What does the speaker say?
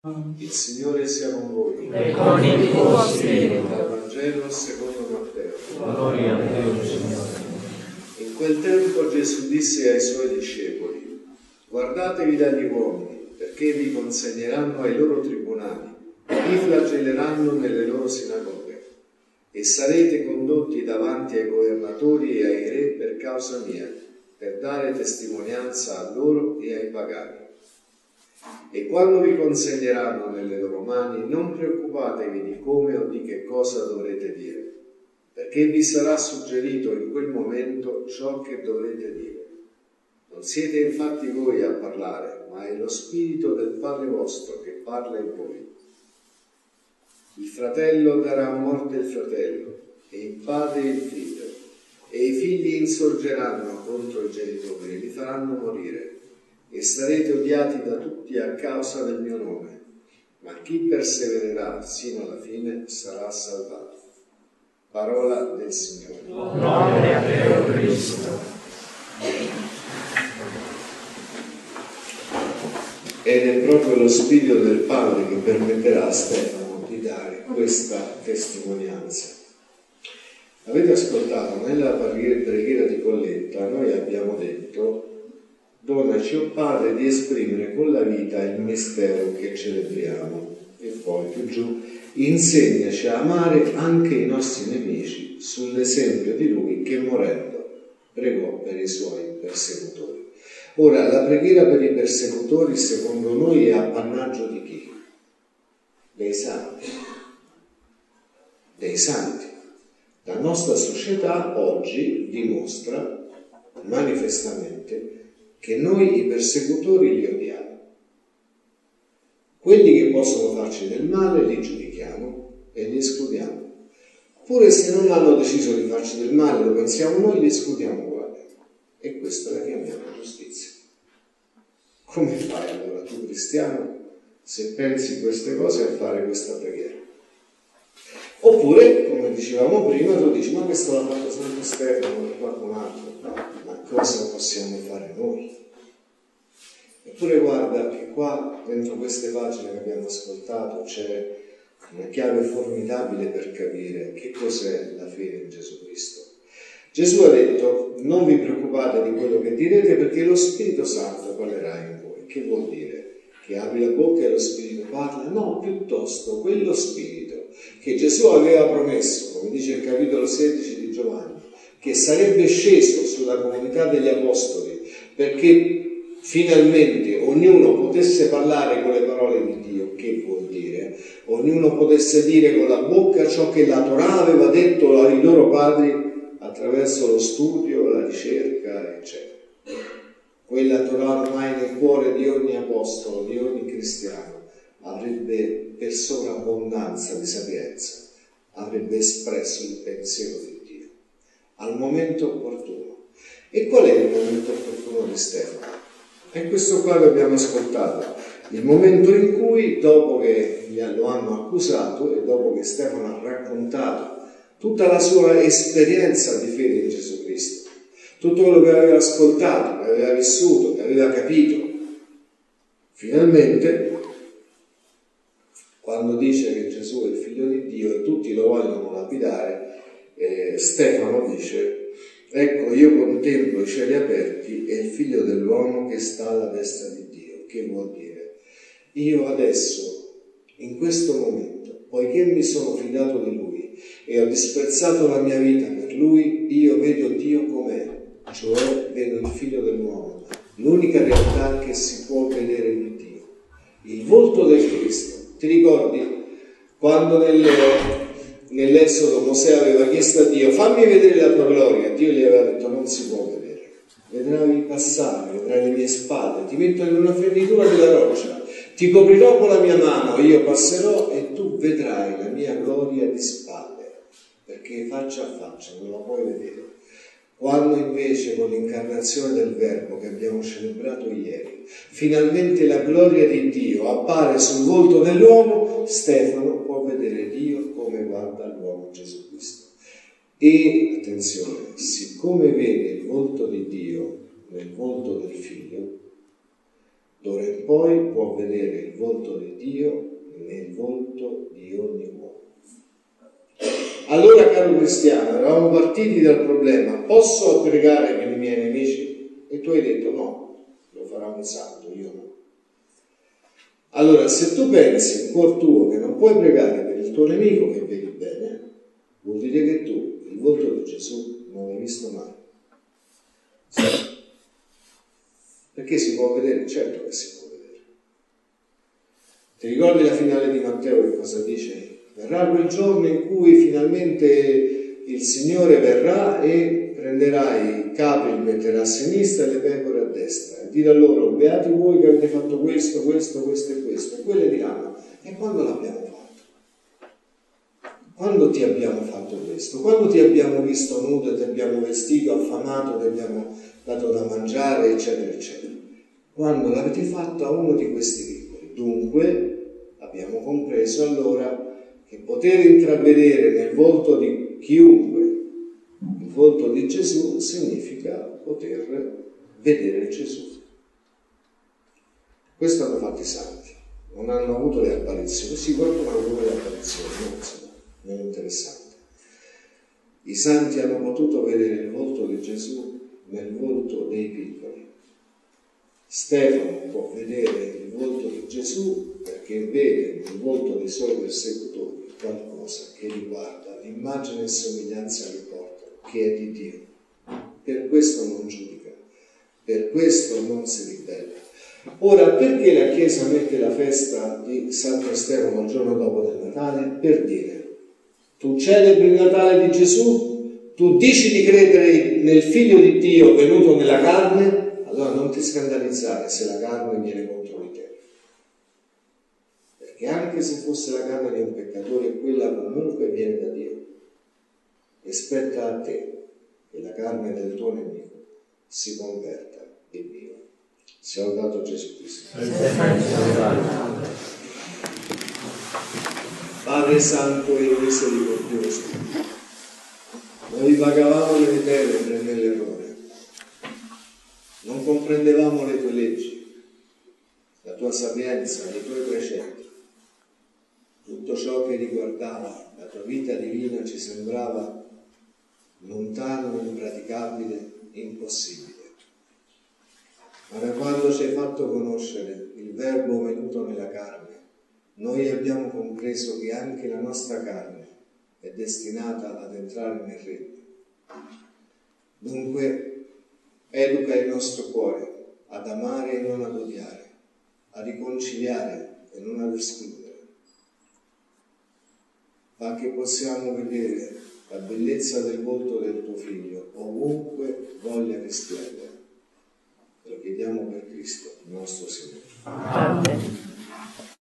Il Signore sia con voi. E con il tuo spirito. Dal Vangelo secondo Matteo. Gloria a te, Signore. In quel tempo Gesù disse ai suoi discepoli: guardatevi dagli uomini, perché vi consegneranno ai loro tribunali, vi flagelleranno nelle loro sinagoghe, e sarete condotti davanti ai governatori e ai re per causa mia, per dare testimonianza a loro e ai pagani. E quando vi consegneranno nelle loro mani, non preoccupatevi di come o di che cosa dovrete dire, perché vi sarà suggerito in quel momento ciò che dovrete dire. Non siete infatti voi a parlare, ma è lo Spirito del Padre vostro che parla in voi. Il fratello darà a morte il fratello, e il padre il figlio, e i figli insorgeranno contro i genitori e li faranno morire. E sarete odiati da tutti a causa del mio nome, ma chi persevererà sino alla fine sarà salvato. Parola del Signore. Gloria a te, o Cristo. Ed è proprio lo Spirito del Padre che permetterà a Stefano di dare questa testimonianza. Avete ascoltato, nella preghiera di Colletta noi abbiamo detto: donaci, o Padre, di esprimere con la vita il mistero che celebriamo. E poi più giù: insegnaci a amare anche i nostri nemici sull'esempio di Lui che, morendo, pregò per i suoi persecutori. Ora, la preghiera per i persecutori, secondo noi, è appannaggio di chi? Dei santi. Dei santi. La nostra società oggi dimostra manifestamente che noi i persecutori li odiamo. Quelli che possono farci del male li giudichiamo e li escludiamo. Pure se non hanno deciso di farci del male, lo pensiamo noi, li escludiamo uguali. E questa la chiamiamo giustizia. Come fai allora tu, cristiano, se pensi queste cose, a fare questa preghiera? Oppure, come dicevamo prima, tu dici: ma questo l'ha fatto Santo Stefano o qualcun altro. Ma cosa possiamo fare noi? Eppure guarda che qua, dentro queste pagine che abbiamo ascoltato, c'è una chiave formidabile per capire che cos'è la fede in Gesù Cristo. Gesù ha detto: non vi preoccupate di quello che direte, perché lo Spirito Santo parlerà in voi. Che vuol dire? Che apri la bocca e lo Spirito parla? No, piuttosto quello Spirito che Gesù aveva promesso, come dice il capitolo 16 di Giovanni, che sarebbe sceso sulla comunità degli Apostoli perché finalmente ognuno potesse parlare con le parole di Dio. Che vuol dire? Ognuno potesse dire con la bocca ciò che la Torah aveva detto ai loro padri attraverso lo studio, la ricerca, eccetera. Quella Torah ormai nel cuore di ogni apostolo, di ogni cristiano, avrebbe per sovrabbondanza di sapienza, avrebbe espresso il pensiero di Dio al momento opportuno. E qual è il momento opportuno di Stefano? È questo qua che abbiamo ascoltato, il momento in cui, dopo che lo hanno accusato e dopo che Stefano ha raccontato tutta la sua esperienza di fede in Gesù Cristo, tutto quello che aveva ascoltato, che aveva vissuto, che aveva capito, finalmente, quando dice che Gesù è il figlio di Dio e tutti lo vogliono lapidare, Stefano dice: ecco, io contemplo i cieli aperti e il figlio dell'uomo che sta alla destra di Dio. Che vuol dire? Io adesso, in questo momento, poiché mi sono fidato di Lui e ho disprezzato la mia vita per Lui, io vedo Dio com'è, cioè vedo il figlio dell'uomo, l'unica realtà che si può vedere di Dio, il volto del Cristo. Ti ricordi quando nell'Esodo Mosè aveva chiesto a Dio: fammi vedere la tua gloria? Dio gli aveva detto: non si può vedere, vedrai passare, vedrai le mie spalle, ti metto in una fernitura della roccia, ti coprirò con la mia mano, io passerò e tu vedrai la mia gloria di spalle, perché faccia a faccia non la puoi vedere. Quando invece con l'incarnazione del Verbo che abbiamo celebrato ieri, finalmente la gloria di Dio appare sul volto dell'uomo, Stefano può vedere Dio come guarda l'uomo Gesù Cristo. E, attenzione, siccome vede il volto di Dio nel volto del Figlio, D'ora in poi può vedere il volto di Dio nel volto di ogni uomo. Allora, caro cristiano, eravamo partiti dal problema: posso pregare per i miei nemici? E tu hai detto no, lo farà un santo, io no. Allora, se tu pensi in cuor tuo che non puoi pregare per il tuo nemico che vedi bene, vuol dire che tu il volto di Gesù non l'hai visto mai. Sì. Perché si può vedere? Certo che si può vedere. Ti ricordi la finale di Matteo che cosa dice? Verrà quel giorno in cui finalmente il Signore verrà e prenderà i capri, li metterà a sinistra e le pecore a destra, e dirà loro: beati voi che avete fatto questo, questo, questo e questo. E quelle diranno: e quando l'abbiamo fatto? Quando ti abbiamo fatto questo? Quando ti abbiamo visto nudo e ti abbiamo vestito, affamato, ti abbiamo dato da mangiare, eccetera, eccetera? Quando l'avete fatto a uno di questi piccoli. Dunque abbiamo compreso allora che poter intravedere nel volto di chiunque il volto di Gesù significa poter vedere Gesù. Questo hanno fatto i santi, non hanno avuto le apparizioni. Sì, qualcuno ha avuto le apparizioni, no, insomma, non è interessante. I santi hanno potuto vedere il volto di Gesù nel volto dei piccoli. Stefano può vedere il volto di Gesù perché vede nel volto dei suoi persecutori qualcosa che riguarda l'immagine e somiglianza che portano, che è di Dio. Per questo non giudica, per questo non si ribella. Ora, perché la Chiesa mette la festa di Santo Stefano il giorno dopo del Natale? Per dire: tu celebri il Natale di Gesù, tu dici di credere nel Figlio di Dio venuto nella carne, allora non ti scandalizzare se la carne viene contro di te. Perché anche se fosse la carne di un peccatore, quella comunque viene da Dio. E spetta a te che la carne del tuo nemico si converta e viva. Sia lodato Gesù Cristo. Padre Santo e Misericordioso, noi vagavamo nelle tenebre e nell'errore, non comprendevamo le tue leggi, la tua sapienza, i tuoi precetti. Tutto ciò che riguardava la tua vita divina ci sembrava lontano, impraticabile, impossibile. Ma da quando ci hai fatto conoscere il Verbo venuto nella carne, noi abbiamo compreso che anche la nostra carne è destinata ad entrare nel regno. Dunque, educa il nostro cuore ad amare e non ad odiare, a riconciliare e non ad escludere. Fa che possiamo vedere la bellezza del volto del tuo Figlio ovunque voglia risplendere. Te lo chiediamo per Cristo, il nostro Signore. Amen.